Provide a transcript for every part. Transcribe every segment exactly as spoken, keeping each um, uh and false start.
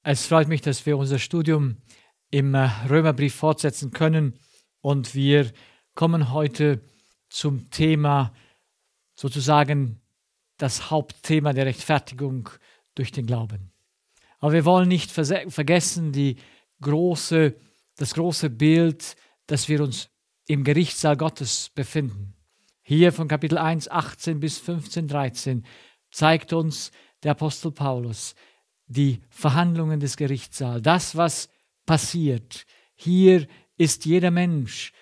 Es freut mich, dass wir unser Studium im Römerbrief fortsetzen können und wir kommen heute zum Thema, sozusagen das Hauptthema der Rechtfertigung durch den Glauben. Aber wir wollen nicht verse- vergessen die große, das große Bild, dass wir uns im Gerichtssaal Gottes befinden. Hier von Kapitel eins, achtzehn bis fünfzehn, dreizehn zeigt uns der Apostel Paulus die Verhandlungen des Gerichtssaals, das, was passiert. Hier ist jeder Mensch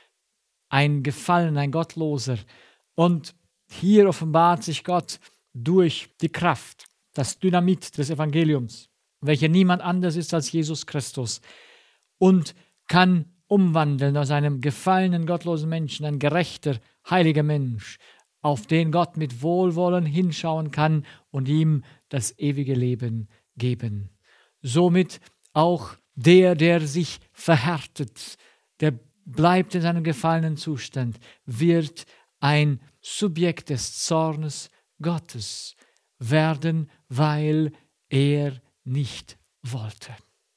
ein Gefallener, ein Gottloser. Und hier offenbart sich Gott durch die Kraft, das Dynamit des Evangeliums, welcher niemand anders ist als Jesus Christus, und kann umwandeln aus einem gefallenen, gottlosen Menschen, ein gerechter, heiliger Mensch, auf den Gott mit Wohlwollen hinschauen kann und ihm das ewige Leben geben. Somit auch der, der sich verhärtet, der bleibt in seinem gefallenen Zustand, wird ein Subjekt des Zornes Gottes werden, weil er nicht wollte.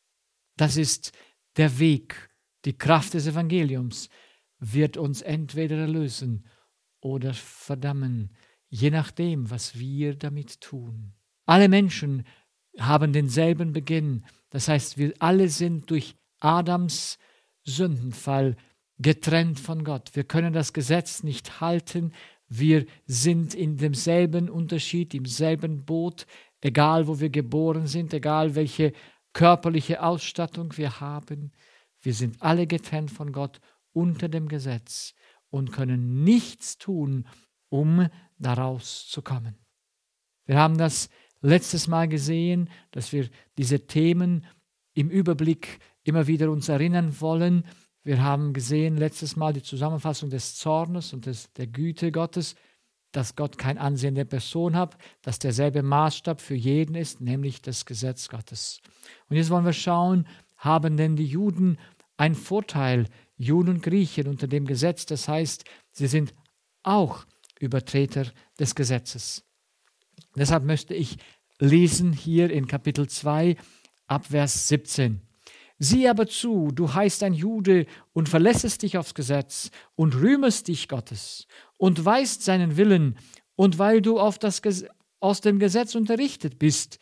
Das ist der Weg. Die Kraft des Evangeliums wird uns entweder erlösen oder verdammen, je nachdem, was wir damit tun. Alle Menschen haben denselben Beginn. Das heißt, wir alle sind durch Adams Sündenfall getrennt von Gott. Wir können das Gesetz nicht halten. Wir sind in demselben Unterschied, im selben Boot, egal wo wir geboren sind, egal welche körperliche Ausstattung wir haben. Wir sind alle getrennt von Gott unter dem Gesetz und können nichts tun, um daraus zu kommen. Wir haben das letztes Mal gesehen, dass wir diese Themen im Überblick immer wieder uns erinnern wollen. Wir haben gesehen letztes Mal die Zusammenfassung des Zornes und des, der Güte Gottes, dass Gott kein Ansehen der Person hat, dass derselbe Maßstab für jeden ist, nämlich das Gesetz Gottes. Und jetzt wollen wir schauen, haben denn die Juden einen Vorteil, Juden und Griechen unter dem Gesetz, das heißt, sie sind auch Übertreter des Gesetzes. Deshalb möchte ich lesen hier in Kapitel zwei, ab Vers siebzehn. Sieh aber zu, du heißt ein Jude und verlässest dich aufs Gesetz und rühmest dich Gottes und weißt seinen Willen, und weil du auf das Ges- aus dem Gesetz unterrichtet bist,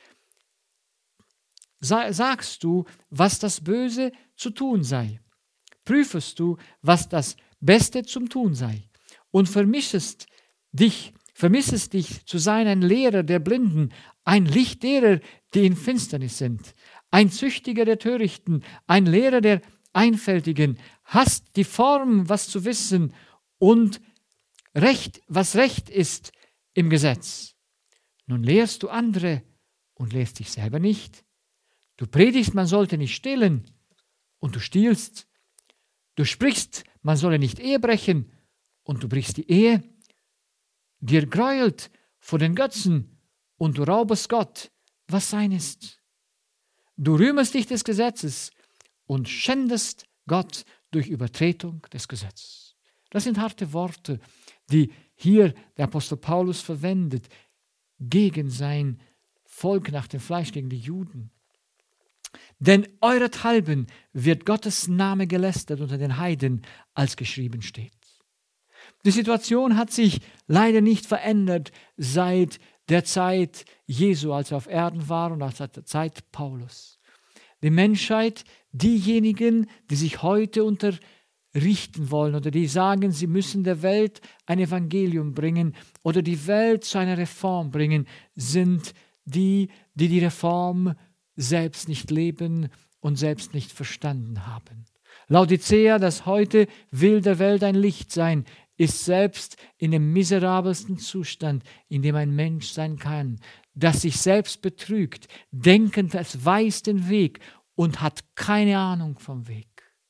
sa- sagst du, was das Böse zu tun sei. Prüfest du, was das Beste zum Tun sei, und vermischest dich, vermissest dich zu sein ein Lehrer der Blinden, ein Licht derer, die in Finsternis sind, ein Züchtiger der Törichten, ein Lehrer der Einfältigen, hast die Form, was zu wissen, und Recht, was Recht ist im Gesetz. Nun lehrst du andere und lehrst dich selber nicht. Du predigst, man sollte nicht stehlen, und du stiehlst. Du sprichst, man solle nicht Ehe brechen, und du brichst die Ehe. Dir gräuelt vor den Götzen, und du raubest Gott, was sein ist. Du rühmest dich des Gesetzes und schändest Gott durch Übertretung des Gesetzes. Das sind harte Worte, die hier der Apostel Paulus verwendet gegen sein Volk nach dem Fleisch, gegen die Juden. Denn eurethalben wird Gottes Name gelästert unter den Heiden, als geschrieben steht. Die Situation hat sich leider nicht verändert seit der Zeit Jesu, als er auf Erden war, und aus der Zeit Paulus. Die Menschheit, diejenigen, die sich heute unterrichten wollen oder die sagen, sie müssen der Welt ein Evangelium bringen oder die Welt zu einer Reform bringen, sind die, die die Reform selbst nicht leben und selbst nicht verstanden haben. Laodicea, das heute will der Welt ein Licht sein, ist selbst in dem miserabelsten Zustand, in dem ein Mensch sein kann, das sich selbst betrügt, denkend, es weiß den Weg und hat keine Ahnung vom Weg.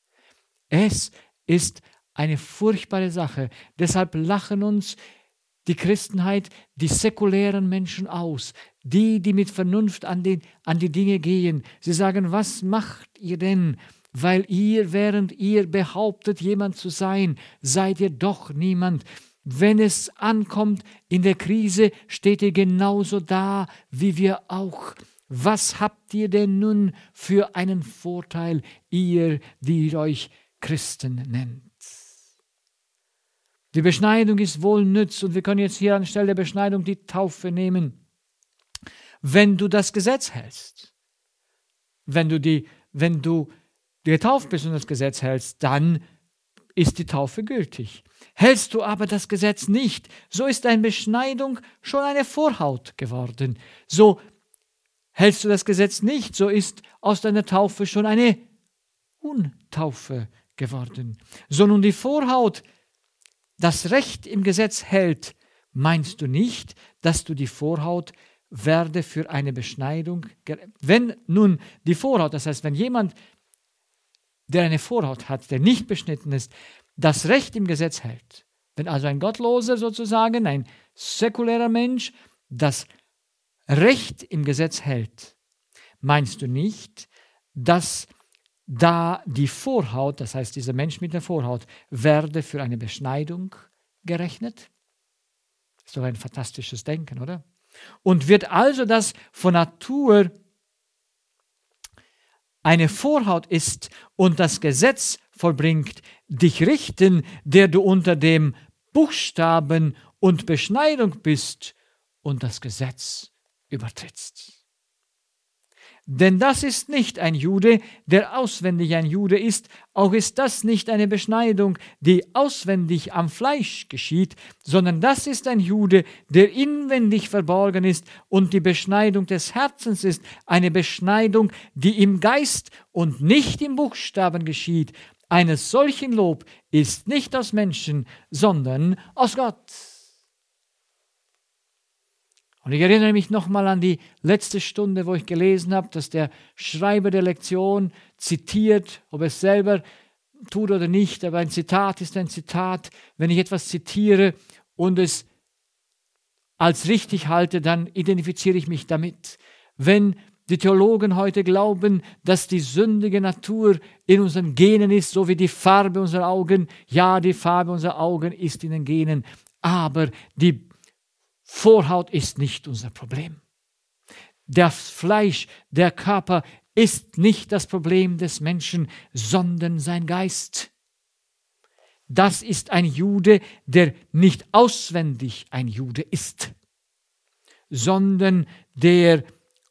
Es ist eine furchtbare Sache. Deshalb lachen uns die Christenheit, die säkulären Menschen aus, die, die mit Vernunft an die, an die Dinge gehen. Sie sagen, was macht ihr denn? Weil ihr, während ihr behauptet, jemand zu sein, seid ihr doch niemand. Wenn es ankommt in der Krise, steht ihr genauso da wie wir auch. Was habt ihr denn nun für einen Vorteil, ihr, die ihr euch Christen nennt? Die Beschneidung ist wohl nütz, und wir können jetzt hier anstelle der Beschneidung die Taufe nehmen, wenn du das Gesetz hältst. Wenn du, die, wenn du getauft bist und das Gesetz hältst, dann ist die Taufe gültig. Hältst du aber das Gesetz nicht, so ist deine Beschneidung schon eine Vorhaut geworden. So hältst du das Gesetz nicht, so ist aus deiner Taufe schon eine Untaufe geworden. So nun die Vorhaut das Recht im Gesetz hält, meinst du nicht, dass du die Vorhaut werde für eine Beschneidung, wenn nun die Vorhaut, das heißt, wenn jemand, der eine Vorhaut hat, der nicht beschnitten ist, das Recht im Gesetz hält, wenn also ein Gottloser sozusagen, ein säkulärer Mensch, das Recht im Gesetz hält, meinst du nicht, dass da die Vorhaut, das heißt dieser Mensch mit der Vorhaut, werde für eine Beschneidung gerechnet? Das ist doch ein fantastisches Denken, oder? Und wird also das von Natur eine Vorhaut ist und das Gesetz vollbringt, dich richten, der du unter dem Buchstaben und Beschneidung bist und das Gesetz übertrittst. Denn das ist nicht ein Jude, der auswendig ein Jude ist, auch ist das nicht eine Beschneidung, die auswendig am Fleisch geschieht, sondern das ist ein Jude, der inwendig verborgen ist, und die Beschneidung des Herzens ist eine Beschneidung, die im Geist und nicht im Buchstaben geschieht. Eines solchen Lob ist nicht aus Menschen, sondern aus Gott. Und ich erinnere mich nochmal an die letzte Stunde, wo ich gelesen habe, dass der Schreiber der Lektion zitiert, ob er es selber tut oder nicht, aber ein Zitat ist ein Zitat. Wenn ich etwas zitiere und es als richtig halte, dann identifiziere ich mich damit. Wenn die Theologen heute glauben, dass die sündige Natur in unseren Genen ist, so wie die Farbe unserer Augen, ja, die Farbe unserer Augen ist in den Genen, aber die Vorhaut ist nicht unser Problem. Das Fleisch, der Körper ist nicht das Problem des Menschen, sondern sein Geist. Das ist ein Jude, der nicht auswendig ein Jude ist, sondern der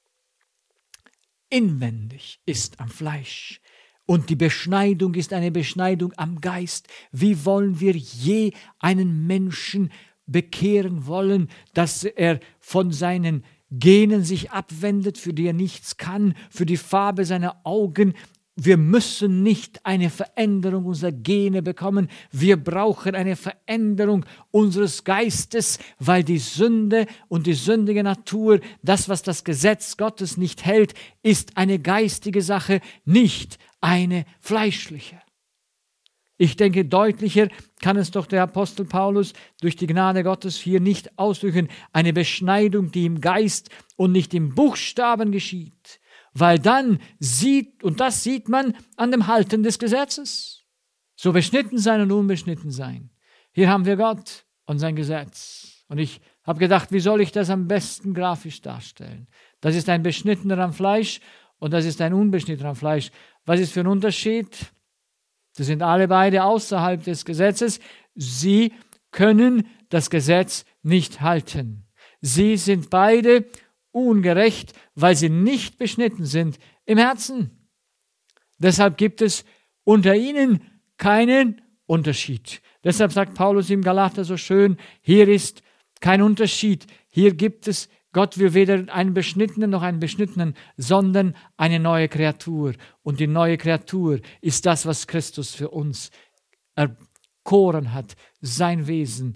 inwendig ist am Fleisch. Und die Beschneidung ist eine Beschneidung am Geist. Wie wollen wir je einen Menschen bekehren wollen, dass er von seinen Genen sich abwendet, für die er nichts kann, für die Farbe seiner Augen? Wir müssen nicht eine Veränderung unserer Gene bekommen, wir brauchen eine Veränderung unseres Geistes, weil die Sünde und die sündige Natur, das, was das Gesetz Gottes nicht hält, ist eine geistige Sache, nicht eine fleischliche. Ich denke, deutlicher kann es doch der Apostel Paulus durch die Gnade Gottes hier nicht ausdrücken. Eine Beschneidung, die im Geist und nicht im Buchstaben geschieht. Weil dann sieht, und das sieht man an dem Halten des Gesetzes. So beschnitten sein und unbeschnitten sein. Hier haben wir Gott und sein Gesetz. Und ich habe gedacht, wie soll ich das am besten grafisch darstellen? Das ist ein Beschnittener am Fleisch und das ist ein Unbeschnittener am Fleisch. Was ist für ein Unterschied? Sie sind alle beide außerhalb des Gesetzes. Sie können das Gesetz nicht halten. Sie sind beide ungerecht, weil sie nicht beschnitten sind im Herzen. Deshalb gibt es unter ihnen keinen Unterschied. Deshalb sagt Paulus im Galater so schön, hier ist kein Unterschied. Hier gibt es, Gott will weder einen Beschnittenen noch einen Beschnittenen, sondern eine neue Kreatur. Und die neue Kreatur ist das, was Christus für uns erkoren hat. Sein Wesen,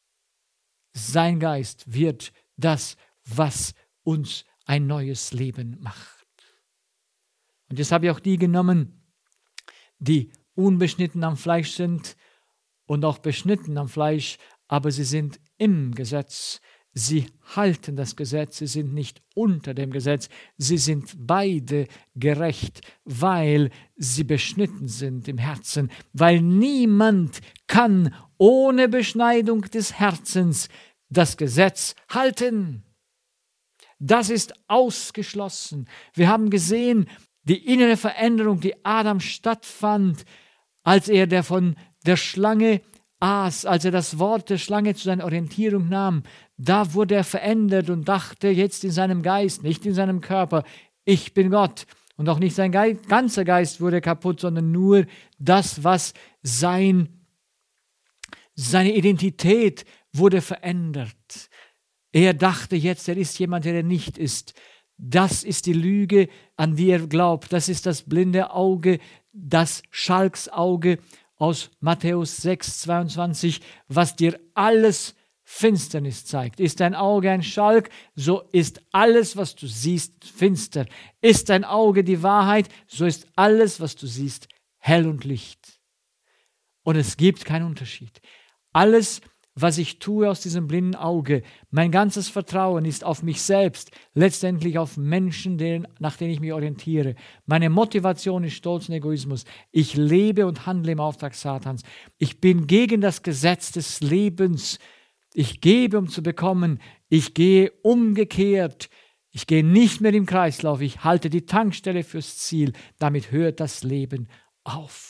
sein Geist wird das, was uns ein neues Leben macht. Und jetzt habe ich auch die genommen, die unbeschnitten am Fleisch sind und auch beschnitten am Fleisch, aber sie sind im Gesetz. Sie halten das Gesetz, sie sind nicht unter dem Gesetz, sie sind beide gerecht, weil sie beschnitten sind im Herzen, weil niemand kann ohne Beschneidung des Herzens das Gesetz halten. Das ist ausgeschlossen. Wir haben gesehen, die innere Veränderung, die Adam stattfand, als er der von der Schlange aß, als er das Wort der Schlange zu seiner Orientierung nahm. Da wurde er verändert und dachte jetzt in seinem Geist, nicht in seinem Körper, ich bin Gott. Und auch nicht sein Geist, ganzer Geist wurde kaputt, sondern nur das, was sein, seine Identität wurde verändert. Er dachte jetzt, er ist jemand, der er nicht ist. Das ist die Lüge, an die er glaubt. Das ist das blinde Auge, das Schalksauge aus Matthäus sechs, zweiundzwanzig, was dir alles Finsternis zeigt. Ist dein Auge ein Schalk, so ist alles, was du siehst, finster. Ist dein Auge die Wahrheit, so ist alles, was du siehst, hell und Licht. Und es gibt keinen Unterschied. Alles, was ich tue aus diesem blinden Auge, mein ganzes Vertrauen ist auf mich selbst, letztendlich auf Menschen, denen, nach denen ich mich orientiere. Meine Motivation ist Stolz und Egoismus. Ich lebe und handle im Auftrag Satans. Ich bin gegen das Gesetz des Lebens. Ich gebe, um zu bekommen. Ich gehe umgekehrt. Ich gehe nicht mehr im Kreislauf. Ich halte die Tankstelle fürs Ziel. Damit hört das Leben auf.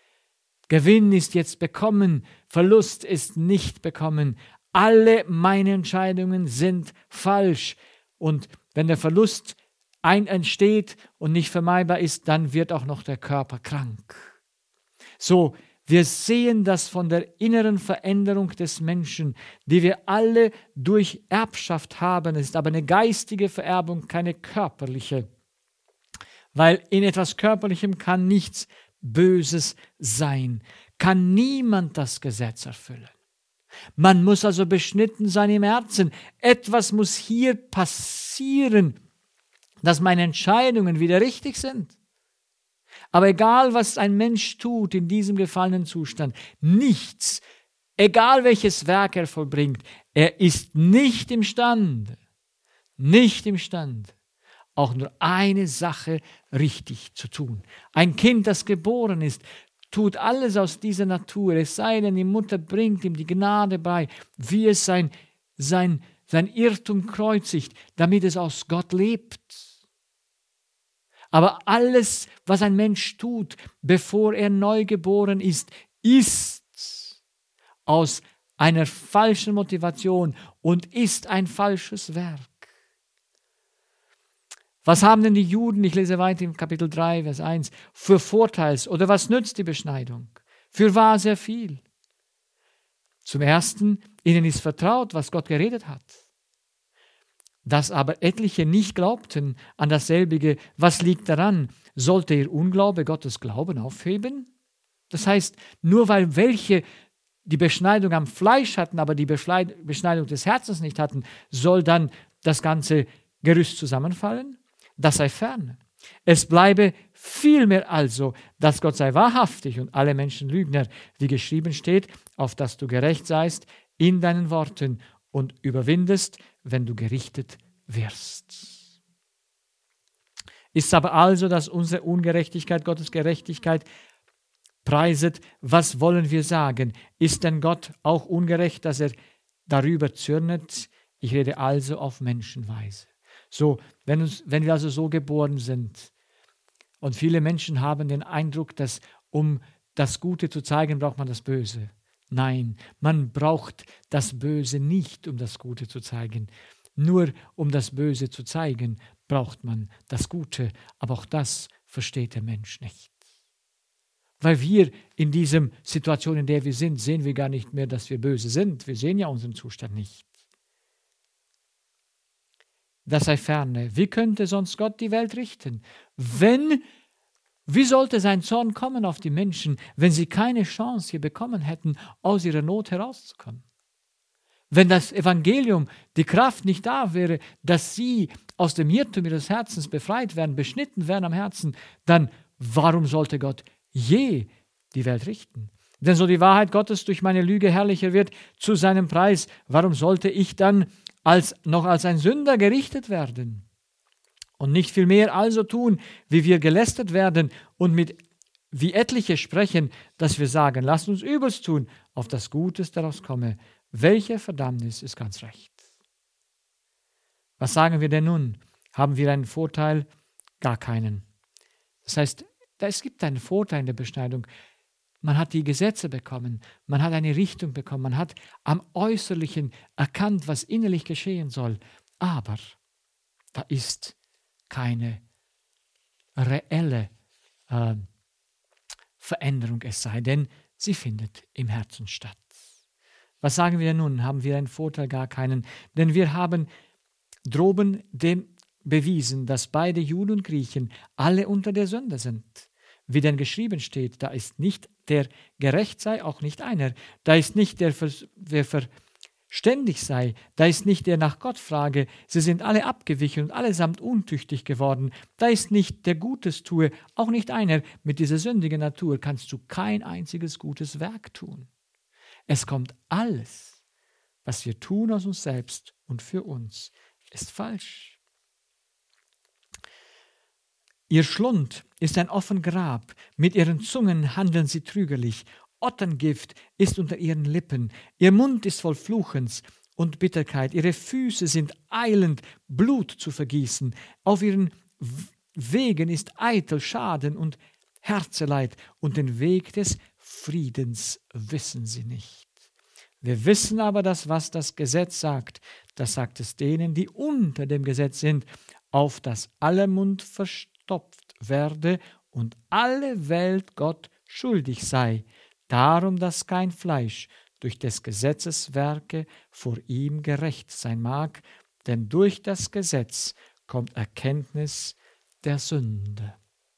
Gewinn ist jetzt bekommen, Verlust ist nicht bekommen. Alle meine Entscheidungen sind falsch. Und wenn der Verlust ein entsteht und nicht vermeidbar ist, dann wird auch noch der Körper krank. So, wir sehen das von der inneren Veränderung des Menschen, die wir alle durch Erbschaft haben. Es ist aber eine geistige Vererbung, keine körperliche. Weil in etwas Körperlichem kann nichts Böses sein. Kann niemand das Gesetz erfüllen. Man muss also beschnitten sein im Herzen. Etwas muss hier passieren, dass meine Entscheidungen wieder richtig sind. Aber egal, was ein Mensch tut in diesem gefallenen Zustand, nichts, egal welches Werk er vollbringt, er ist nicht imstande, nicht imstande, auch nur eine Sache richtig zu tun. Ein Kind, das geboren ist, tut alles aus dieser Natur, es sei denn, die Mutter bringt ihm die Gnade bei, wie es sein, sein, sein Irrtum kreuzigt, damit es aus Gott lebt. Aber alles, was ein Mensch tut, bevor er neu geboren ist, ist aus einer falschen Motivation und ist ein falsches Werk. Was haben denn die Juden, ich lese weiter im Kapitel drei, Vers eins, für Vorteils oder was nützt die Beschneidung? Fürwahr sehr viel. Zum Ersten, ihnen ist vertraut, was Gott geredet hat. Dass aber etliche nicht glaubten an dasselbige, was liegt daran? Sollte ihr Unglaube Gottes Glauben aufheben? Das heißt, nur weil welche die Beschneidung am Fleisch hatten, aber die Beschneidung des Herzens nicht hatten, soll dann das ganze Gerüst zusammenfallen? Das sei fern. Es bleibe vielmehr also, dass Gott sei wahrhaftig und alle Menschen Lügner, wie geschrieben steht, auf dass du gerecht seist in deinen Worten und überwindest, wenn du gerichtet wirst. Ist aber also, dass unsere Ungerechtigkeit Gottes Gerechtigkeit preiset, was wollen wir sagen? Ist denn Gott auch ungerecht, dass er darüber zürnet? Ich rede also auf Menschenweise. So, wenn, uns, wenn wir also so geboren sind und viele Menschen haben den Eindruck, dass um das Gute zu zeigen, braucht man das Böse. Nein, man braucht das Böse nicht, um das Gute zu zeigen. Nur um das Böse zu zeigen, braucht man das Gute. Aber auch das versteht der Mensch nicht. Weil wir in dieser Situation, in der wir sind, sehen wir gar nicht mehr, dass wir böse sind. Wir sehen ja unseren Zustand nicht. Das sei ferne. Wie könnte sonst Gott die Welt richten? Wenn, wie sollte sein Zorn kommen auf die Menschen, wenn sie keine Chance hier bekommen hätten, aus ihrer Not herauszukommen? Wenn das Evangelium, die Kraft nicht da wäre, dass sie aus dem Irrtum ihres Herzens befreit werden, beschnitten werden am Herzen, dann warum sollte Gott je die Welt richten? Denn so die Wahrheit Gottes durch meine Lüge herrlicher wird zu seinem Preis, warum sollte ich dann als, noch als ein Sünder gerichtet werden? Und nicht viel mehr also tun, wie wir gelästert werden und mit wie etliche sprechen, dass wir sagen, lasst uns Übles tun, auf das Gutes daraus komme. Welche Verdammnis ist ganz recht? Was sagen wir denn nun? Haben wir einen Vorteil? Gar keinen. Das heißt, es gibt einen Vorteil in der Beschneidung. Man hat die Gesetze bekommen, man hat eine Richtung bekommen, man hat am Äußerlichen erkannt, was innerlich geschehen soll. Aber da ist keine reelle äh, Veränderung, es sei denn, sie findet im Herzen statt. Was sagen wir nun? Haben wir einen Vorteil? Gar keinen. Denn wir haben droben dem bewiesen, dass beide Juden und Griechen alle unter der Sünde sind. Wie denn geschrieben steht, da ist nicht der gerecht sei, auch nicht einer. Da ist nicht der, der verständig sei, da ist nicht der nach Gott frage. Sie sind alle abgewichen und allesamt untüchtig geworden. Da ist nicht der Gutes tue, auch nicht einer. Mit dieser sündigen Natur kannst du kein einziges gutes Werk tun. Es kommt alles, was wir tun aus uns selbst und für uns, ist falsch. Ihr Schlund ist ein offen Grab, mit ihren Zungen handeln sie trügerlich, Otterngift ist unter ihren Lippen, ihr Mund ist voll Fluchens und Bitterkeit, ihre Füße sind eilend, Blut zu vergießen, auf ihren Wegen ist eitel Schaden und Herzeleid, und den Weg des Friedens wissen sie nicht. Wir wissen aber, dass was das Gesetz sagt, das sagt es denen, die unter dem Gesetz sind, auf dass aller Mund verstopft werde und alle Welt Gott schuldig sei, darum, dass kein Fleisch durch des Gesetzes Werke vor ihm gerecht sein mag, denn durch das Gesetz kommt Erkenntnis der Sünde.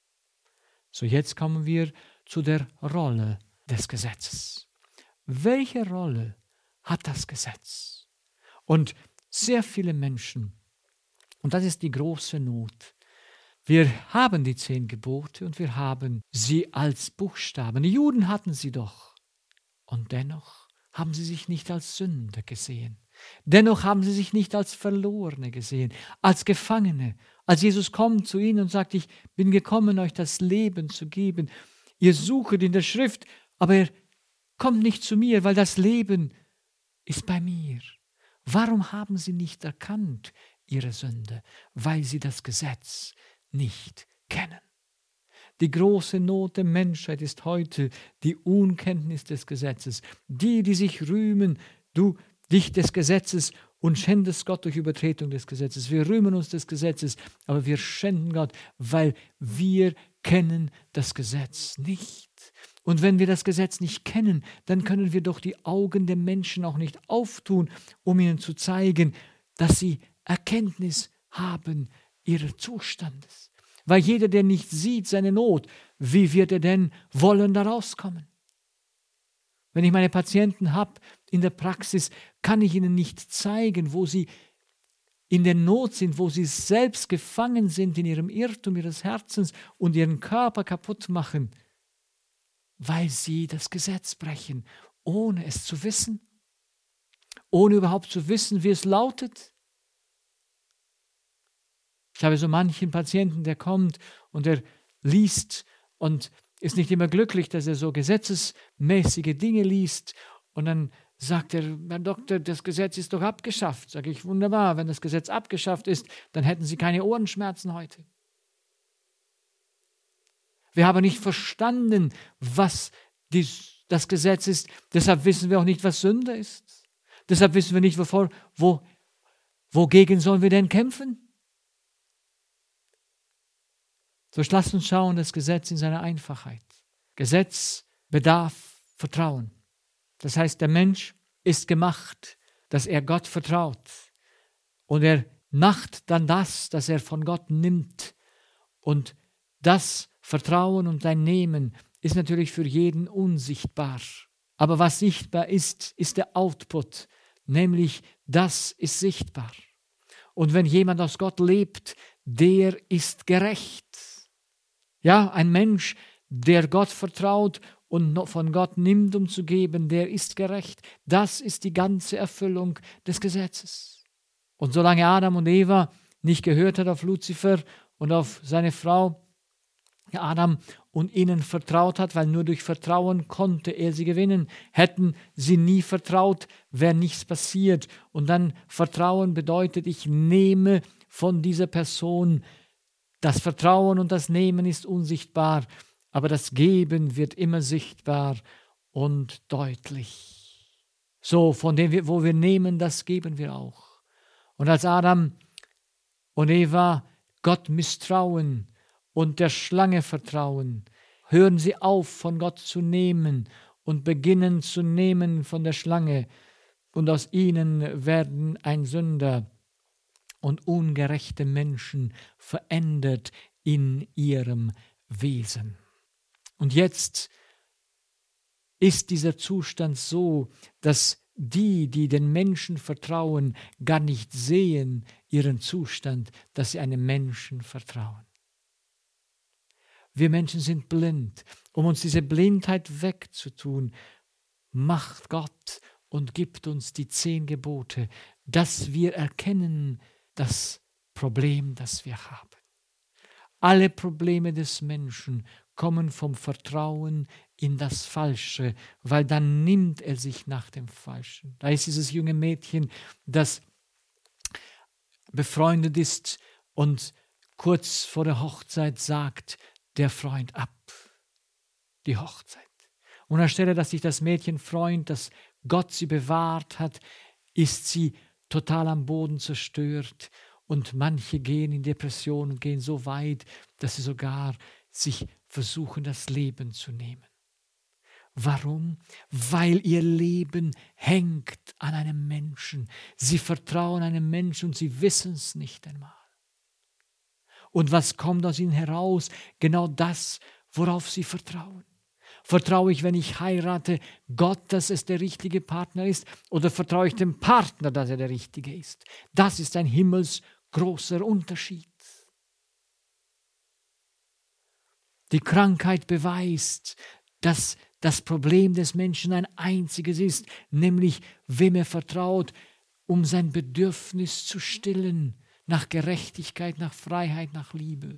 So, jetzt kommen wir zu der Rolle des Gesetzes. Welche Rolle hat das Gesetz? Und sehr viele Menschen, und das ist die große Not, wir haben die zehn Gebote und wir haben sie als Buchstaben. Die Juden hatten sie doch. Und dennoch haben sie sich nicht als Sünder gesehen. Dennoch haben sie sich nicht als Verlorene gesehen, als Gefangene. Als Jesus kommt zu ihnen und sagt, ich bin gekommen, euch das Leben zu geben. Ihr suchet in der Schrift, aber ihr kommt nicht zu mir, weil das Leben ist bei mir. Warum haben sie nicht erkannt ihre Sünde? Weil sie das Gesetz nicht kennen. Die große Not der Menschheit ist heute die Unkenntnis des Gesetzes. Die, die sich rühmen, du dich des Gesetzes und schändest Gott durch Übertretung des Gesetzes. Wir rühmen uns des Gesetzes, aber wir schänden Gott, weil wir kennen das Gesetz nicht. Und wenn wir das Gesetz nicht kennen, dann können wir doch die Augen der Menschen auch nicht auftun, um ihnen zu zeigen, dass sie Erkenntnis haben ihres Zustandes. Weil jeder, der nicht sieht seine Not, wie wird er denn wollen da rauskommen? Wenn ich meine Patienten habe in der Praxis, kann ich ihnen nicht zeigen, wo sie in der Not sind, wo sie selbst gefangen sind in ihrem Irrtum ihres Herzens und ihren Körper kaputt machen, weil sie das Gesetz brechen, ohne es zu wissen, ohne überhaupt zu wissen, wie es lautet. Ich habe so manchen Patienten, der kommt und der liest und ist nicht immer glücklich, dass er so gesetzesmäßige Dinge liest. Und dann sagt er, Herr Doktor, das Gesetz ist doch abgeschafft. Sage ich, wunderbar, wenn das Gesetz abgeschafft ist, dann hätten Sie keine Ohrenschmerzen heute. Wir haben nicht verstanden, was dies, das Gesetz ist. Deshalb wissen wir auch nicht, was Sünde ist. Deshalb wissen wir nicht, wovor, wo, wogegen sollen wir denn kämpfen? So lasst uns schauen, das Gesetz in seiner Einfachheit. Gesetz bedarf Vertrauen. Das heißt, der Mensch ist gemacht, dass er Gott vertraut. Und er macht dann das, das er von Gott nimmt. Und das Vertrauen und sein Nehmen ist natürlich für jeden unsichtbar. Aber was sichtbar ist, ist der Output, nämlich das ist sichtbar. Und wenn jemand aus Gott lebt, der ist gerecht. Ja, ein Mensch, der Gott vertraut und von Gott nimmt, um zu geben, der ist gerecht. Das ist die ganze Erfüllung des Gesetzes. Und solange Adam und Eva nicht gehört hat auf Luzifer und auf seine Frau, Adam und ihnen vertraut hat, weil nur durch Vertrauen konnte er sie gewinnen. Hätten sie nie vertraut, wäre nichts passiert. Und dann Vertrauen bedeutet, ich nehme von dieser Person. Das Vertrauen und das Nehmen ist unsichtbar, aber das Geben wird immer sichtbar und deutlich. So, von dem wir, wo wir nehmen, das geben wir auch. Und als Adam und Eva Gott misstrauen und der Schlange vertrauen, hören sie auf, von Gott zu nehmen und beginnen zu nehmen von der Schlange. Und aus ihnen werden ein Sünder und ungerechte Menschen verändert in ihrem Wesen. Und jetzt ist dieser Zustand so, dass die, die den Menschen vertrauen, gar nicht sehen ihren Zustand, dass sie einem Menschen vertrauen. Wir Menschen sind blind. Um uns diese Blindheit wegzutun, macht Gott und gibt uns die zehn Gebote, dass wir erkennen das Problem, das wir haben. Alle Probleme des Menschen kommen vom Vertrauen in das Falsche, weil dann nimmt er sich nach dem Falschen. Da ist dieses junge Mädchen, das befreundet ist und kurz vor der Hochzeit sagt der Freund ab. Die Hochzeit. Und anstelle, dass sich das Mädchen freut, dass Gott sie bewahrt hat, ist sie total am Boden zerstört. Und manche gehen in Depression und gehen so weit, dass sie sogar sich versuchen, das Leben zu nehmen. Warum? Weil ihr Leben hängt an einem Menschen. Sie vertrauen einem Menschen und sie wissen es nicht einmal. Und was kommt aus ihnen heraus? Genau das, worauf sie vertrauen. Vertraue ich, wenn ich heirate, Gott, dass es der richtige Partner ist? Oder vertraue ich dem Partner, dass er der richtige ist? Das ist ein himmelsgroßer Unterschied. Die Krankheit beweist, dass das Problem des Menschen ein einziges ist, nämlich wem er vertraut, um sein Bedürfnis zu stillen, nach Gerechtigkeit, nach Freiheit, nach Liebe.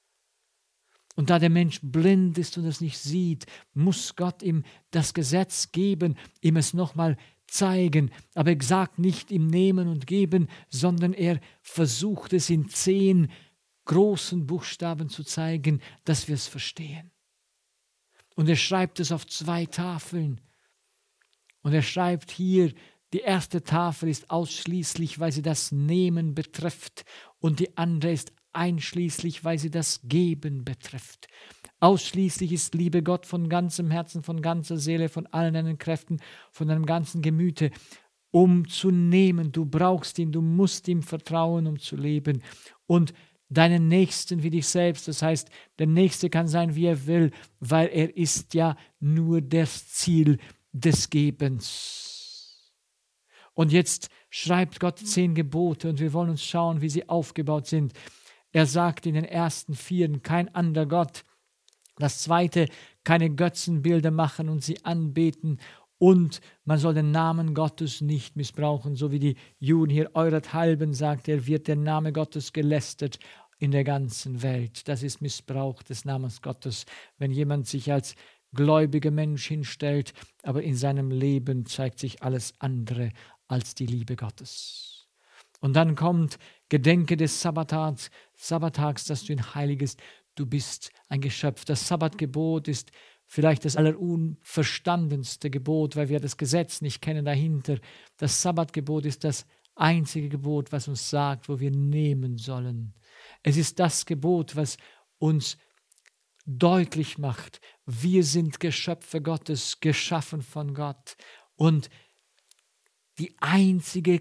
Und da der Mensch blind ist und es nicht sieht, muss Gott ihm das Gesetz geben, ihm es nochmal zeigen. Aber er sagt nicht ihm nehmen und geben, sondern er versucht es in zehn großen Buchstaben zu zeigen, dass wir es verstehen. Und er schreibt es auf zwei Tafeln. Und er schreibt hier, die erste Tafel ist ausschließlich, weil sie das Nehmen betrifft, und die andere ist einschließlich, weil sie das Geben betrifft. Ausschließlich ist Liebe Gott von ganzem Herzen, von ganzer Seele, von allen deinen Kräften, von deinem ganzen Gemüte, um zu nehmen. Du brauchst ihn, du musst ihm vertrauen, um zu leben. Und deinen Nächsten wie dich selbst. Das heißt, der Nächste kann sein, wie er will, weil er ist ja nur das Ziel des Gebens. Und jetzt schreibt Gott zehn Gebote und wir wollen uns schauen, wie sie aufgebaut sind. Er sagt in den ersten vieren, kein anderer Gott. Das zweite, keine Götzenbilder machen und sie anbeten. Und man soll den Namen Gottes nicht missbrauchen, so wie die Juden hier eurethalben, sagt er, wird der Name Gottes gelästert in der ganzen Welt. Das ist Missbrauch des Namens Gottes, wenn jemand sich als gläubiger Mensch hinstellt, aber in seinem Leben zeigt sich alles andere als die Liebe Gottes. Und dann kommt, gedenke des Sabbatags, Sabbatags, dass du ihn heiligest. Du bist ein Geschöpf. Das Sabbatgebot ist vielleicht das allerunverstandenste Gebot, weil wir das Gesetz nicht kennen dahinter. Das Sabbatgebot ist das einzige Gebot, was uns sagt, wo wir nehmen sollen. Es ist das Gebot, was uns deutlich macht, wir sind Geschöpfe Gottes, geschaffen von Gott. Und die einzige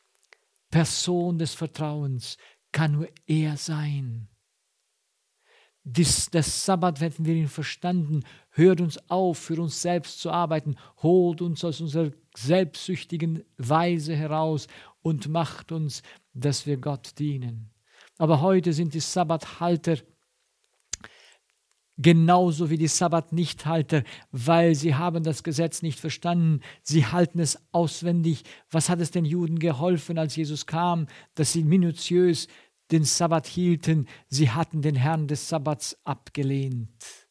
Person des Vertrauens kann nur er sein. Das, das Sabbat, wenn wir ihn verstanden, hört uns auf, für uns selbst zu arbeiten, holt uns aus unserer selbstsüchtigen Weise heraus und macht uns, dass wir Gott dienen. Aber heute sind die Sabbathalter genauso wie die Sabbatnichthalter, weil sie haben das Gesetz nicht verstanden. Sie halten es auswendig. Was hat es den Juden geholfen, als Jesus kam, dass sie minutiös den Sabbat hielten, sie hatten den Herrn des Sabbats abgelehnt.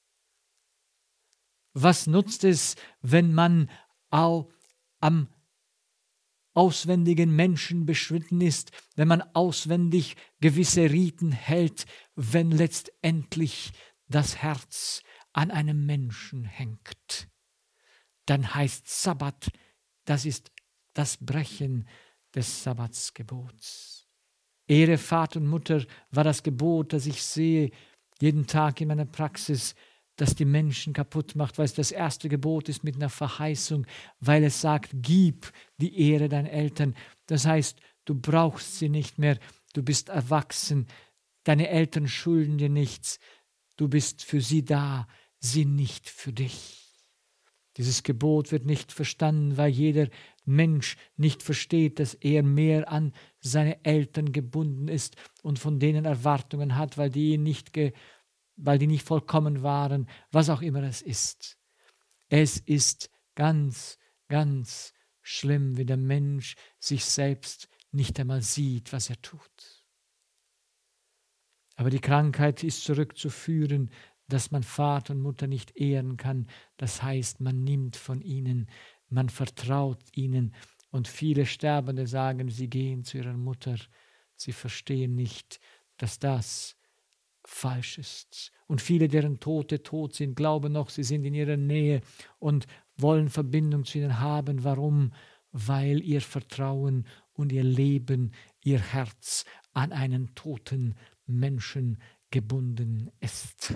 Was nutzt es, wenn man auch am auswendigen Menschen beschritten ist, wenn man auswendig gewisse Riten hält, wenn letztendlich das Herz an einem Menschen hängt? Dann heißt Sabbat, das ist das Brechen des Sabbatsgebots. Ehre Vater und Mutter war das Gebot, das ich sehe jeden Tag in meiner Praxis, das die Menschen kaputt macht, weil es das erste Gebot ist mit einer Verheißung, weil es sagt, gib die Ehre deinen Eltern. Das heißt, du brauchst sie nicht mehr, du bist erwachsen, deine Eltern schulden dir nichts, du bist für sie da, sie nicht für dich. Dieses Gebot wird nicht verstanden, weil jeder Mensch nicht versteht, dass er mehr an seine Eltern gebunden ist und von denen Erwartungen hat, weil die nicht ge weil die nicht vollkommen waren, was auch immer es ist. Es ist ganz, ganz schlimm, wie der Mensch sich selbst nicht einmal sieht, was er tut. Aber die Krankheit ist zurückzuführen, dass man Vater und Mutter nicht ehren kann. Das heißt, man nimmt von ihnen, man vertraut ihnen. Und viele Sterbende sagen, sie gehen zu ihrer Mutter. Sie verstehen nicht, dass das falsch ist. Und viele, deren Tote tot sind, glauben noch, sie sind in ihrer Nähe und wollen Verbindung zu ihnen haben. Warum? Weil ihr Vertrauen und ihr Leben, ihr Herz an einen toten Menschen gebunden ist.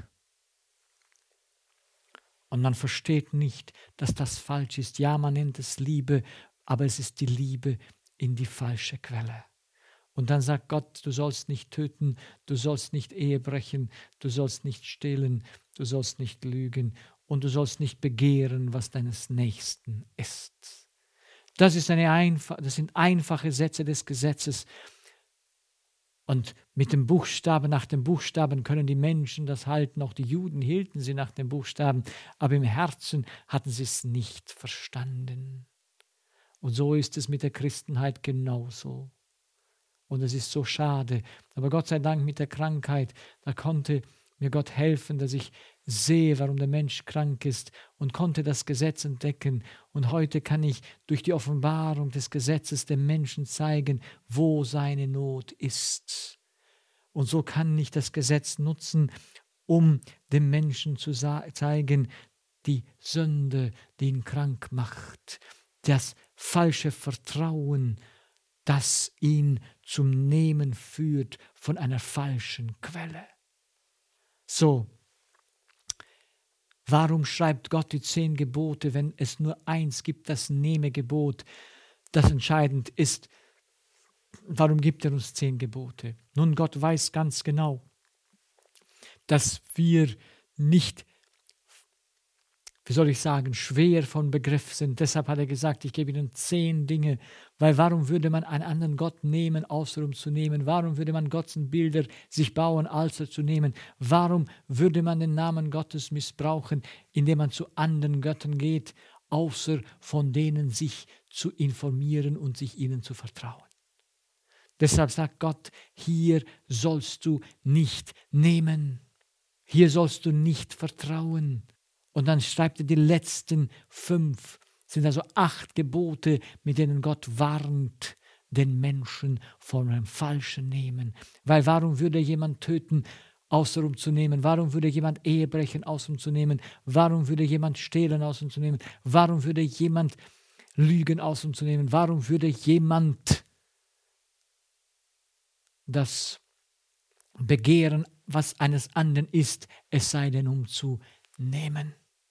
Und man versteht nicht, dass das falsch ist. Ja, man nennt es Liebe, aber es ist die Liebe in die falsche Quelle. Und dann sagt Gott, du sollst nicht töten, du sollst nicht Ehe brechen, du sollst nicht stehlen, du sollst nicht lügen und du sollst nicht begehren, was deines Nächsten ist. Das, ist eine einfa- das sind einfache Sätze des Gesetzes. Und mit dem Buchstaben, nach dem Buchstaben können die Menschen das halten, auch die Juden hielten sie nach dem Buchstaben, aber im Herzen hatten sie es nicht verstanden. Und so ist es mit der Christenheit genauso. Und es ist so schade. Aber Gott sei Dank mit der Krankheit, da konnte mir Gott helfen, dass ich sehe, warum der Mensch krank ist und konnte das Gesetz entdecken. Und heute kann ich durch die Offenbarung des Gesetzes dem Menschen zeigen, wo seine Not ist. Und so kann ich das Gesetz nutzen, um dem Menschen zu zeigen, die Sünde, die ihn krank macht, das falsche Vertrauen, das ihn zum Nehmen führt von einer falschen Quelle. So, warum schreibt Gott die zehn Gebote, wenn es nur eins gibt, das Nehmegebot, das entscheidend ist? Warum gibt er uns zehn Gebote? Nun, Gott weiß ganz genau, dass wir nicht, wie soll ich sagen, schwer von Begriff sind. Deshalb hat er gesagt, ich gebe ihnen zehn Dinge, weil warum würde man einen anderen Gott nehmen, außer um zu nehmen? Warum würde man Götzenbilder sich bauen, als zu nehmen? Warum würde man den Namen Gottes missbrauchen, indem man zu anderen Göttern geht, außer von denen sich zu informieren und sich ihnen zu vertrauen? Deshalb sagt Gott, hier sollst du nicht nehmen, hier sollst du nicht vertrauen. Und dann schreibt er die letzten fünf, sind also acht Gebote, mit denen Gott warnt den Menschen von einem falschen Nehmen. Weil warum würde jemand töten, außer um zu nehmen? Warum würde jemand Ehe brechen, außer um zu nehmen? Warum würde jemand stehlen, außer um zu nehmen? Warum würde jemand lügen, außer um zu nehmen? Warum würde jemand das begehren, was eines anderen ist, es sei denn, um zu nehmen?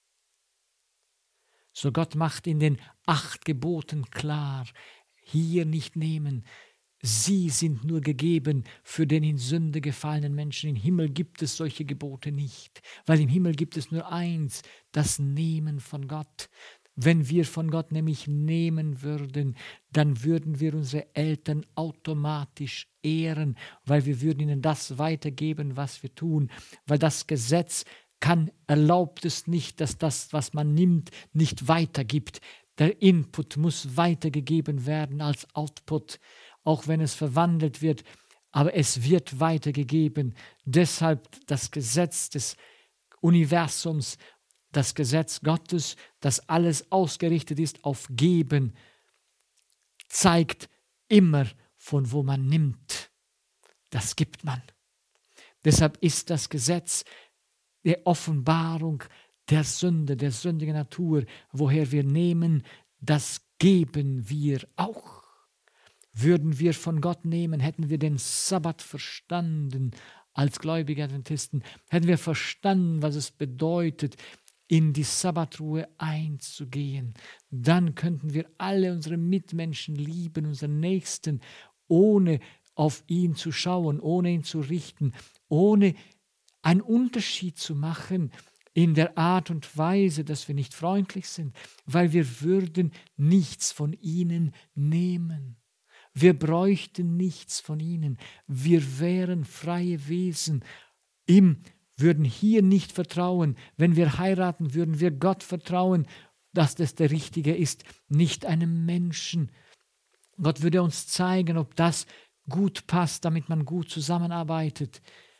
So Gott macht in den acht Geboten klar, hier nicht nehmen. Sie sind nur gegeben für den in Sünde gefallenen Menschen. Im Himmel gibt es solche Gebote nicht, weil im Himmel gibt es nur eins, das Nehmen von Gott. Wenn wir von Gott nämlich nehmen würden, dann würden wir unsere Eltern automatisch ehren, weil wir würden ihnen das weitergeben, was wir tun, weil das Gesetz kann, erlaubt es nicht, dass das, was man nimmt, nicht weitergibt. Der Input muss weitergegeben werden als Output, auch wenn es verwandelt wird. aber es wird weitergegeben. Deshalb das Gesetz des Universums, das Gesetz Gottes, das alles ausgerichtet ist auf Geben, zeigt immer, von wo man nimmt. Das gibt man. Deshalb ist das Gesetz der Offenbarung der Sünde, der sündigen Natur, woher wir nehmen, das geben wir auch. Würden wir von Gott nehmen, hätten wir den Sabbat verstanden als gläubige Adventisten, hätten wir verstanden, was es bedeutet, in die Sabbatruhe einzugehen, dann könnten wir alle unsere Mitmenschen lieben, unseren Nächsten, ohne auf ihn zu schauen, ohne ihn zu richten, ohne einen Unterschied zu machen in der Art und Weise, dass wir nicht freundlich sind, weil wir würden nichts von ihnen nehmen. Wir bräuchten nichts von ihnen. Wir wären freie Wesen. Ihm würden hier nicht vertrauen. Wenn wir heiraten, würden wir Gott vertrauen, dass das der Richtige ist, nicht einem Menschen. Gott würde uns zeigen, ob das gut passt, damit man gut zusammenarbeitet.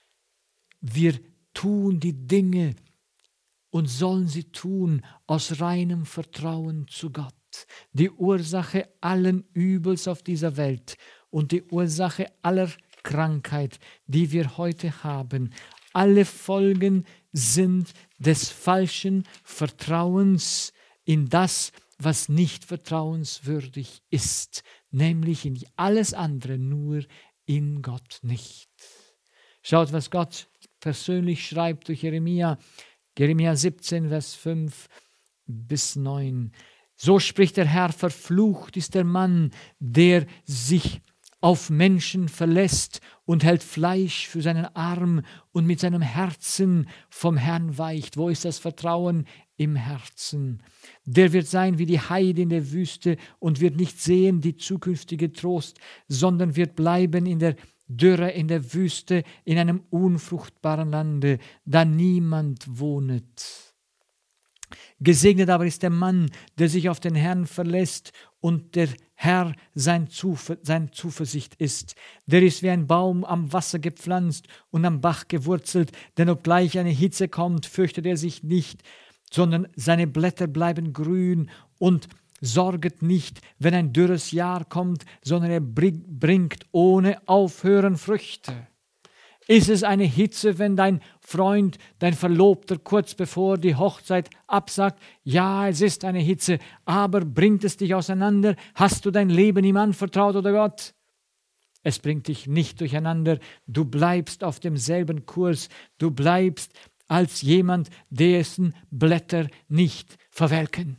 Wir tun die Dinge und sollen sie tun aus reinem Vertrauen zu Gott. Die Ursache allen Übels auf dieser Welt und die Ursache aller Krankheit, die wir heute haben, alle Folgen sind des falschen Vertrauens in das, was nicht vertrauenswürdig ist, nämlich in alles andere, nur in Gott nicht. Schaut, was Gott persönlich schreibt durch Jeremia, Jeremia siebzehn, Vers fünf bis neun. So spricht der Herr, verflucht ist der Mann, der sich auf Menschen verlässt und hält Fleisch für seinen Arm und mit seinem Herzen vom Herrn weicht. Wo ist das Vertrauen? Im Herzen. Der wird sein wie die Heide in der Wüste und wird nicht sehen die zukünftige Trost, sondern wird bleiben in der Dürre, in der Wüste, in einem unfruchtbaren Lande, da niemand wohnet. Gesegnet aber ist der Mann, der sich auf den Herrn verlässt und der Herr sein, Zuver- sein Zuversicht ist. Der ist wie ein Baum am Wasser gepflanzt und am Bach gewurzelt, denn obgleich eine Hitze kommt, fürchtet er sich nicht, sondern seine Blätter bleiben grün und sorget nicht, wenn ein dürres Jahr kommt, sondern er bringt ohne Aufhören Früchte. Ist es eine Hitze, wenn dein Freund, dein Verlobter kurz bevor die Hochzeit absagt? Ja, es ist eine Hitze, aber bringt es dich auseinander? Hast du dein Leben ihm anvertraut oder Gott? Es bringt dich nicht durcheinander. Du bleibst auf demselben Kurs. Du bleibst als jemand, dessen Blätter nicht verwelken.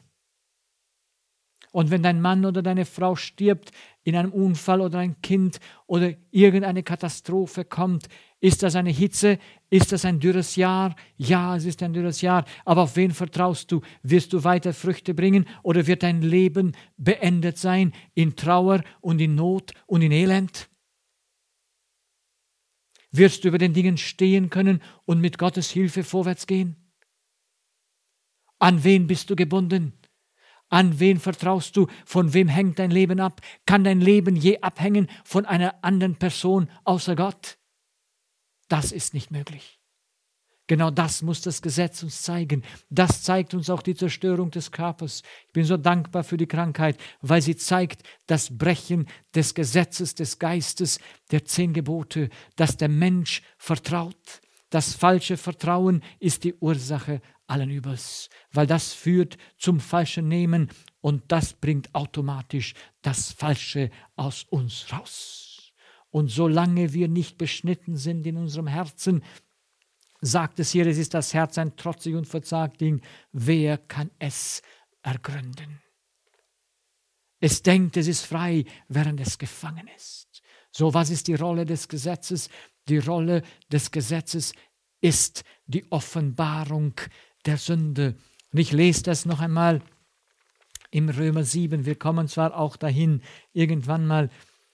Und wenn dein Mann oder deine Frau stirbt in einem Unfall oder ein Kind oder irgendeine Katastrophe kommt, ist das eine Hitze? Ist das ein dürres Jahr? Ja, es ist ein dürres Jahr. Aber auf wen vertraust du? Wirst du weiter Früchte bringen oder wird dein Leben beendet sein in Trauer und in Not und in Elend? Wirst du über den Dingen stehen können und mit Gottes Hilfe vorwärts gehen? An wen bist du gebunden? An wen vertraust du? Von wem hängt dein Leben ab? Kann dein Leben je abhängen von einer anderen Person außer Gott? Das ist nicht möglich. Genau das muss das Gesetz uns zeigen. Das zeigt uns auch die Zerstörung des Körpers. Ich bin so dankbar für die Krankheit, weil sie zeigt das Brechen des Gesetzes des Geistes, der zehn Gebote, dass der Mensch vertraut. Das falsche Vertrauen ist die Ursache allen Übels, weil das führt zum falschen Nehmen und das bringt automatisch das Falsche aus uns raus. Und solange wir nicht beschnitten sind in unserem Herzen, sagt es hier, es ist das Herz ein trotzig und verzagt Ding, wer kann es ergründen? Es denkt, es ist frei, während es gefangen ist. So, was ist die Rolle des Gesetzes? Die Rolle des Gesetzes ist die Offenbarung der Sünde. Und ich lese das noch einmal im Römer sieben. Wir kommen zwar auch dahin irgendwann mal,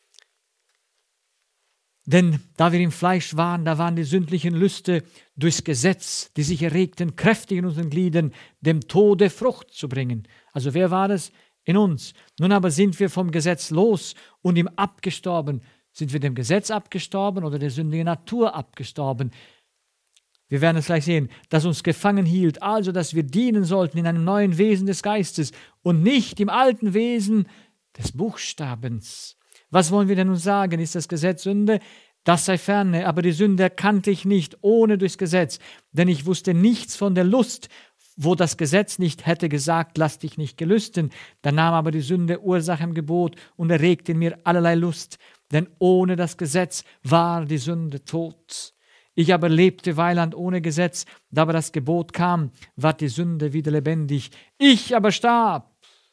denn da wir im Fleisch waren, da waren die sündlichen Lüste durchs Gesetz, die sich erregten, kräftig in unseren Gliedern, dem Tode Frucht zu bringen. Also wer war das? In uns. Nun aber sind wir vom Gesetz los und ihm abgestorben. Sind wir dem Gesetz abgestorben oder der sündigen Natur abgestorben? Wir werden es gleich sehen, das uns gefangen hielt, also dass wir dienen sollten in einem neuen Wesen des Geistes und nicht im alten Wesen des Buchstabens. Was wollen wir denn nun sagen? Ist das Gesetz Sünde? Das sei ferne, aber die Sünde erkannte ich nicht, ohne durchs Gesetz, denn ich wusste nichts von der Lust, wo das Gesetz nicht hätte gesagt, lass dich nicht gelüsten. Da nahm aber die Sünde Ursache im Gebot und erregte in mir allerlei Lust, denn ohne das Gesetz war die Sünde tot. Ich aber lebte weiland ohne Gesetz, da aber das Gebot kam, ward die Sünde wieder lebendig. Ich aber starb.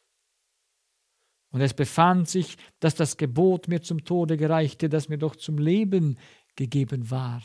Und es befand sich, dass das Gebot mir zum Tode gereichte, das mir doch zum Leben gegeben ward.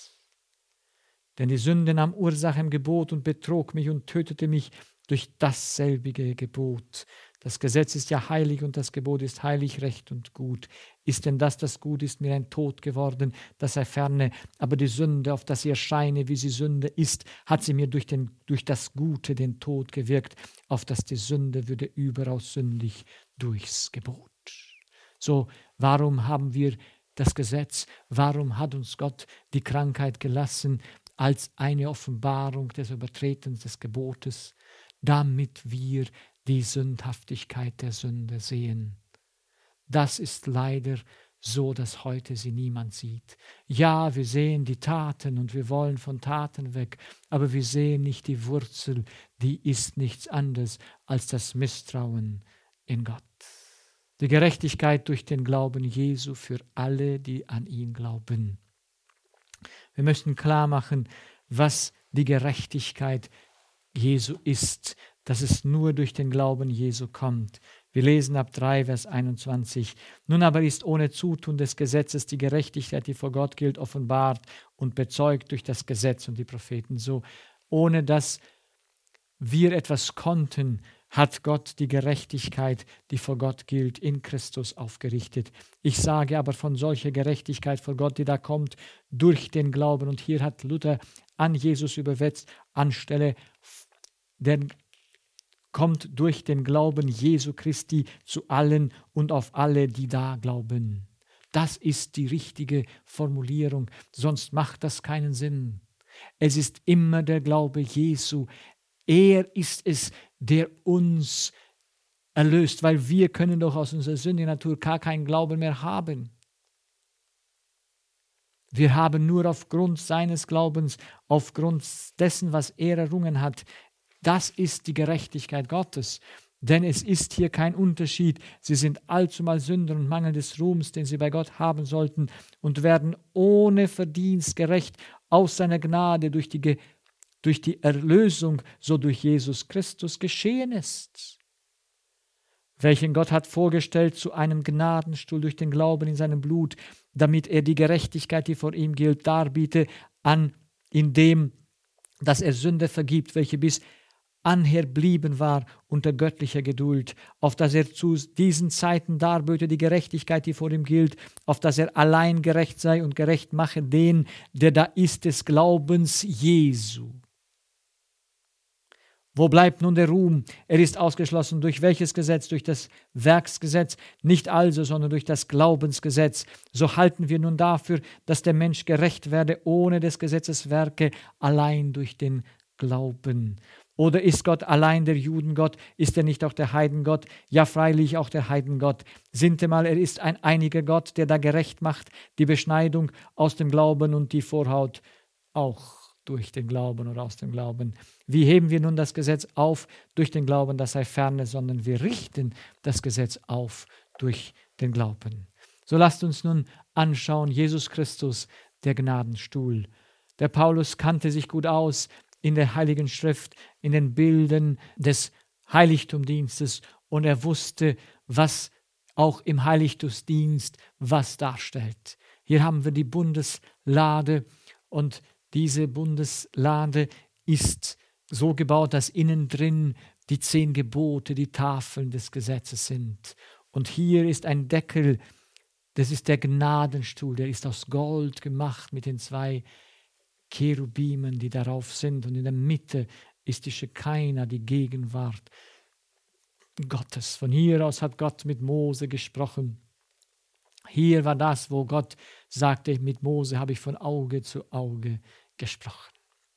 Denn die Sünde nahm Ursache im Gebot und betrog mich und tötete mich durch dasselbige Gebot. Das Gesetz ist ja heilig und das Gebot ist heilig, recht und gut. Ist denn das, das gut ist, mir ein Tod geworden, das sei ferne. Aber die Sünde, auf das sie erscheine, wie sie Sünde ist, hat sie mir durch, den, durch das Gute den Tod gewirkt, auf das die Sünde würde überaus sündig durchs Gebot. So, warum haben wir das Gesetz? Warum hat uns Gott die Krankheit gelassen als eine Offenbarung des Übertretens des Gebotes, damit wir die Sündhaftigkeit der Sünde sehen? Das ist leider so, dass heute sie niemand sieht. Ja, wir sehen die Taten und wir wollen von Taten weg, aber wir sehen nicht die Wurzel, die ist nichts anderes als das Misstrauen in Gott. Die Gerechtigkeit durch den Glauben Jesu für alle, die an ihn glauben. Wir möchten klar machen, was die Gerechtigkeit Jesu ist, dass es nur durch den Glauben Jesu kommt. Wir lesen ab drei, Vers einundzwanzig. Nun aber ist ohne Zutun des Gesetzes die Gerechtigkeit, die vor Gott gilt, offenbart und bezeugt durch das Gesetz und die Propheten. So, ohne dass wir etwas konnten, hat Gott die Gerechtigkeit, die vor Gott gilt, in Christus aufgerichtet. Ich sage aber von solcher Gerechtigkeit vor Gott, die da kommt, durch den Glauben. Und hier hat Luther an Jesus übersetzt, anstelle der kommt durch den Glauben Jesu Christi zu allen und auf alle, die da glauben. Das ist die richtige Formulierung, sonst macht das keinen Sinn. Es ist immer der Glaube Jesu. Er ist es, der uns erlöst, weil wir können doch aus unserer sündigen Natur gar keinen Glauben mehr haben. Wir haben nur aufgrund seines Glaubens, aufgrund dessen, was er errungen hat. Das ist die Gerechtigkeit Gottes. Denn es ist hier kein Unterschied. Sie sind allzumal Sünder und Mangel des Ruhms, den sie bei Gott haben sollten, und werden ohne Verdienst gerecht aus seiner Gnade durch die Ge- durch die Erlösung, so durch Jesus Christus geschehen ist, welchen Gott hat vorgestellt zu einem Gnadenstuhl durch den Glauben in seinem Blut, damit er die Gerechtigkeit, die vor ihm gilt, darbiete, an indem, dass er Sünde vergibt, welche bis anher blieben war unter göttlicher Geduld, auf dass er zu diesen Zeiten darböte die Gerechtigkeit, die vor ihm gilt, auf dass er allein gerecht sei und gerecht mache den, der da ist des Glaubens Jesu. Wo bleibt nun der Ruhm? Er ist ausgeschlossen. Durch welches Gesetz? Durch das Werksgesetz? Nicht also, sondern durch das Glaubensgesetz. So halten wir nun dafür, dass der Mensch gerecht werde, ohne des Gesetzes Werke, allein durch den Glauben. Oder ist Gott allein der Judengott? Ist er nicht auch der Heidengott? Ja, freilich auch der Heidengott. Sintemal, er ist ein einiger Gott, der da gerecht macht, die Beschneidung aus dem Glauben und die Vorhaut auch durch den Glauben oder aus dem Glauben. Wie heben wir nun das Gesetz auf? Durch den Glauben, das sei ferne, sondern wir richten das Gesetz auf durch den Glauben. So lasst uns nun anschauen, Jesus Christus, der Gnadenstuhl. Der Paulus kannte sich gut aus in der Heiligen Schrift, in den Bildern des Heiligtumdienstes, und er wusste, was auch im Heiligtumsdienst was darstellt. Hier haben wir die Bundeslade, und diese Bundeslade ist so gebaut, dass innen drin die zehn Gebote, die Tafeln des Gesetzes sind. Und hier ist ein Deckel, das ist der Gnadenstuhl, der ist aus Gold gemacht mit den zwei Cherubimen, die darauf sind. Und in der Mitte ist die Schekina, die Gegenwart Gottes. Von hier aus hat Gott mit Mose gesprochen. Hier war das, wo Gott sagte, mit Mose habe ich von Auge zu Auge gesprochen.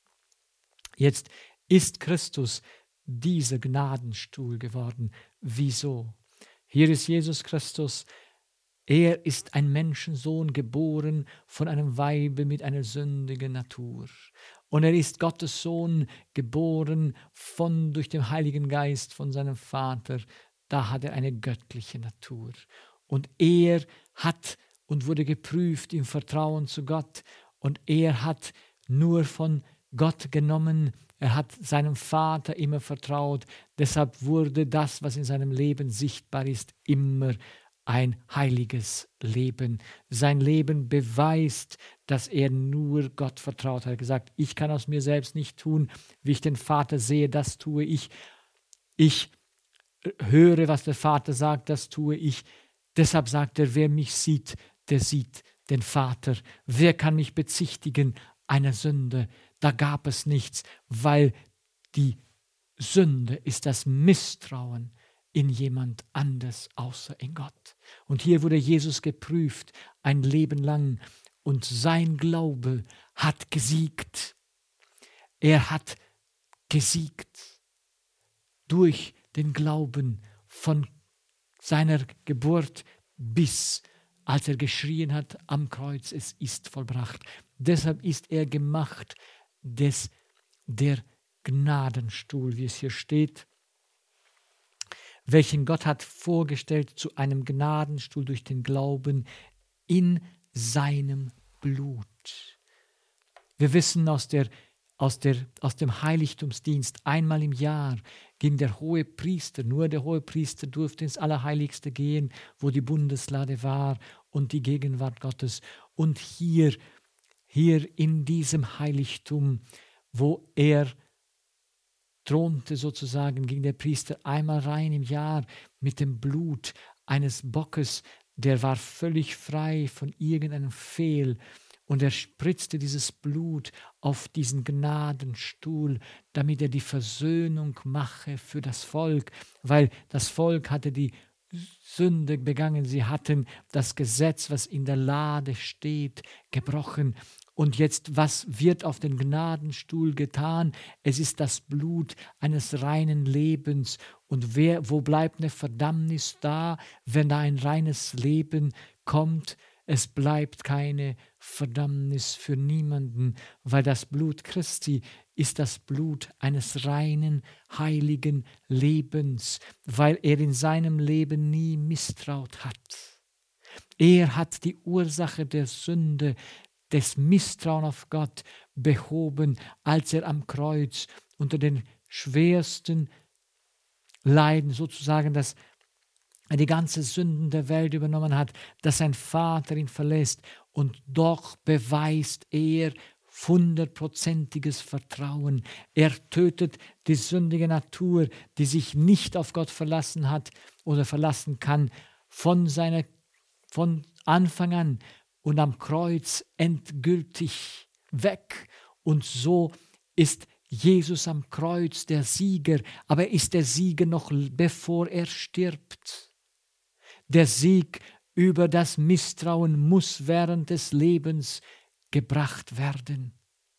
Jetzt ist Christus dieser Gnadenstuhl geworden. Wieso? Hier ist Jesus Christus. Er ist ein Menschensohn, geboren von einem Weibe mit einer sündigen Natur. Und er ist Gottes Sohn, geboren von, durch den Heiligen Geist von seinem Vater. Da hat er eine göttliche Natur. Und er hat und wurde geprüft im Vertrauen zu Gott. Und er hat nur von Gott genommen. Er hat seinem Vater immer vertraut. Deshalb wurde das, was in seinem Leben sichtbar ist, immer ein heiliges Leben. Sein Leben beweist, dass er nur Gott vertraut hat. Er hat gesagt, ich kann aus mir selbst nicht tun, wie ich den Vater sehe, das tue ich. Ich höre, was der Vater sagt, das tue ich. Deshalb sagt er, wer mich sieht, der sieht den Vater. Wer kann mich bezichtigen einer Sünde? Da gab es nichts, weil die Sünde ist das Misstrauen in jemand anders außer in Gott. Und hier wurde Jesus geprüft, ein Leben lang, und sein Glaube hat gesiegt. Er hat gesiegt durch den Glauben von seiner Geburt bis als er geschrien hat am Kreuz, es ist vollbracht. Deshalb ist er gemacht, des, der Gnadenstuhl, wie es hier steht, welchen Gott hat vorgestellt zu einem Gnadenstuhl durch den Glauben in seinem Blut. Wir wissen aus, der, aus, der, aus dem Heiligtumsdienst, einmal im Jahr ging der hohe Priester, nur der hohe Priester durfte ins Allerheiligste gehen, wo die Bundeslade war und die Gegenwart Gottes. Und hier, hier in diesem Heiligtum, wo er thronte sozusagen, ging der Priester einmal rein im Jahr mit dem Blut eines Bockes, der war völlig frei von irgendeinem Fehl, und er spritzte dieses Blut auf diesen Gnadenstuhl, damit er die Versöhnung mache für das Volk, weil das Volk hatte die Sünde begangen, sie hatten das Gesetz, was in der Lade steht, gebrochen. Und jetzt, was wird auf den Gnadenstuhl getan? Es ist das Blut eines reinen Lebens. Und wer, wo bleibt eine Verdammnis da, wenn da ein reines Leben kommt? Es bleibt keine Verdammnis für niemanden, weil das Blut Christi ist das Blut eines reinen, heiligen Lebens, weil er in seinem Leben nie misstraut hat. Er hat die Ursache der Sünde, des Misstrauen auf Gott behoben, als er am Kreuz unter den schwersten Leiden sozusagen das er die ganze Sünden der Welt übernommen hat, dass sein Vater ihn verlässt, und doch beweist er hundertprozentiges Vertrauen. Er tötet die sündige Natur, die sich nicht auf Gott verlassen hat oder verlassen kann, von, seiner, von Anfang an und am Kreuz endgültig weg. Und so ist Jesus am Kreuz der Sieger, aber er ist der Sieger noch bevor er stirbt. Der Sieg über das Misstrauen muss während des Lebens gebracht werden.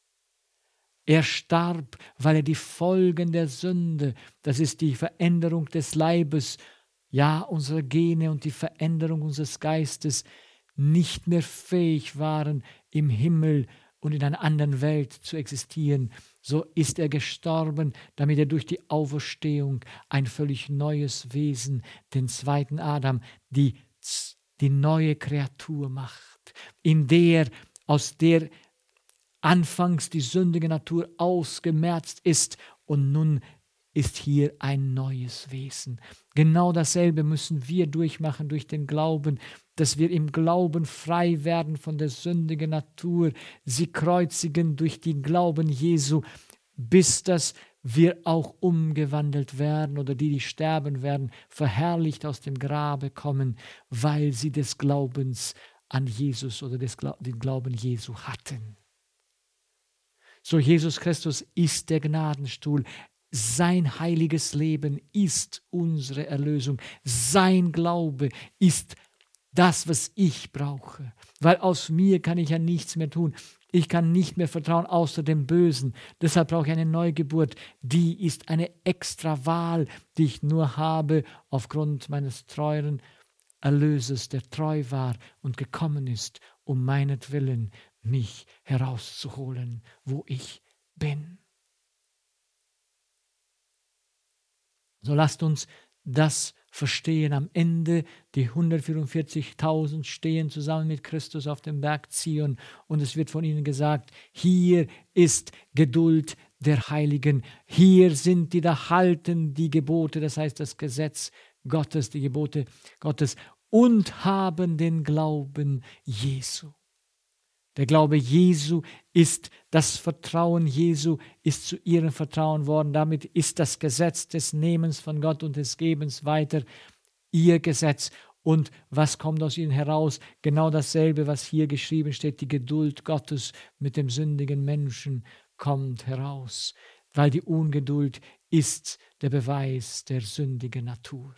Er starb, weil er die Folgen der Sünde, das ist die Veränderung des Leibes, ja, unserer Gene und die Veränderung unseres Geistes, nicht mehr fähig waren, im Himmel und in einer anderen Welt zu existieren. So ist er gestorben, damit er durch die Auferstehung ein völlig neues Wesen, den zweiten Adam, die, die neue Kreatur macht, in der, aus der anfangs die sündige Natur ausgemerzt ist, und nun ist hier ein neues Wesen. Genau dasselbe müssen wir durchmachen durch den Glauben, dass wir im Glauben frei werden von der sündigen Natur, sie kreuzigen durch den Glauben Jesu, bis dass wir auch umgewandelt werden, oder die, die sterben werden, verherrlicht aus dem Grabe kommen, weil sie des Glaubens an Jesus oder des Gla- den Glauben Jesu hatten. So, Jesus Christus ist der Gnadenstuhl. Sein heiliges Leben ist unsere Erlösung. Sein Glaube ist das, was ich brauche, weil aus mir kann ich ja nichts mehr tun. Ich kann nicht mehr vertrauen außer dem Bösen. Deshalb brauche ich eine Neugeburt. Die ist eine extra Wahl, die ich nur habe aufgrund meines treuen Erlösers, der treu war und gekommen ist, um meinetwillen mich herauszuholen, wo ich bin. So lasst uns das verstehen. Am Ende, die hundertvierundvierzigtausend stehen zusammen mit Christus auf dem Berg Zion und es wird von ihnen gesagt, hier ist Geduld der Heiligen. Hier sind die, da halten die Gebote, das heißt das Gesetz Gottes, die Gebote Gottes und haben den Glauben Jesu. Der Glaube Jesu ist das Vertrauen Jesu, ist zu ihrem Vertrauen worden. Damit ist das Gesetz des Nehmens von Gott und des Gebens weiter ihr Gesetz. Und was kommt aus ihnen heraus? Genau dasselbe, was hier geschrieben steht. Die Geduld Gottes mit dem sündigen Menschen kommt heraus, weil die Ungeduld ist der Beweis der sündigen Natur.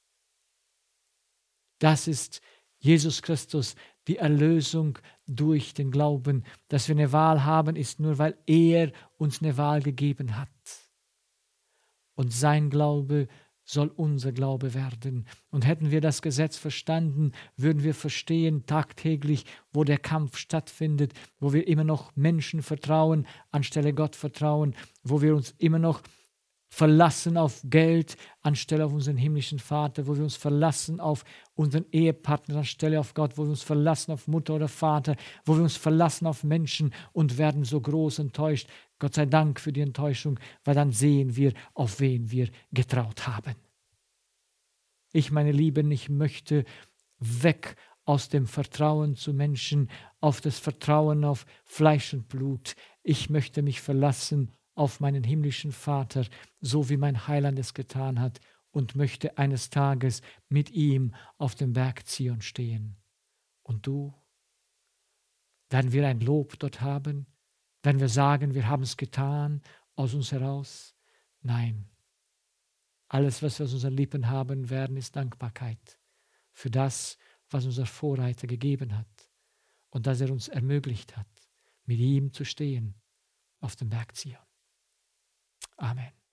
Das ist Jesus Christus, die Erlösung durch den Glauben. Dass wir eine Wahl haben, ist nur, weil er uns eine Wahl gegeben hat. Und sein Glaube soll unser Glaube werden. Und hätten wir das Gesetz verstanden, würden wir verstehen tagtäglich, wo der Kampf stattfindet, wo wir immer noch Menschen vertrauen, anstelle Gott vertrauen, wo wir uns immer noch verlassen auf Geld anstelle auf unseren himmlischen Vater, wo wir uns verlassen auf unseren Ehepartner anstelle auf Gott, wo wir uns verlassen auf Mutter oder Vater, wo wir uns verlassen auf Menschen und werden so groß enttäuscht. Gott sei Dank für die Enttäuschung, weil dann sehen wir, auf wen wir getraut haben. Ich, meine Lieben, ich möchte weg aus dem Vertrauen zu Menschen, auf das Vertrauen auf Fleisch und Blut. Ich möchte mich verlassen auf meinen himmlischen Vater, so wie mein Heiland es getan hat, und möchte eines Tages mit ihm auf dem Berg Zion stehen. Und du? Werden wir ein Lob dort haben? Werden wir sagen, wir haben es getan aus uns heraus? Nein. Alles, was wir aus unseren Lippen haben werden, ist Dankbarkeit für das, was unser Vorreiter gegeben hat und dass er uns ermöglicht hat, mit ihm zu stehen auf dem Berg Zion. Amen.